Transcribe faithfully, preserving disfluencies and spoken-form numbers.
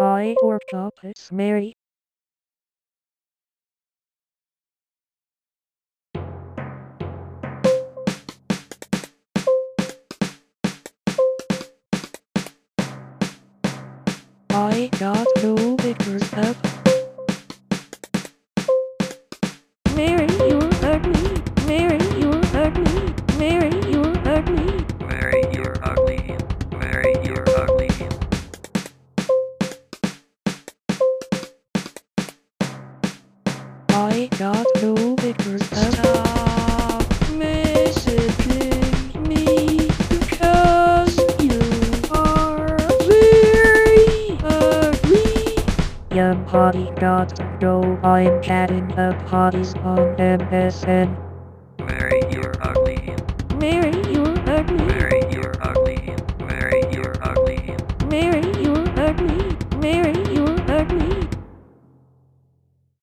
Pie or chocolates, Mary? I got no pictures up. Mary, you're ugly. Mary, you're ugly. Mary, you're ugly. Mary, you're ugly. Mary, you're ugly. I got no pictures up. Stop messaging me because you are very ugly. Young hottie got to go. I'm chatting up hotties on M S N.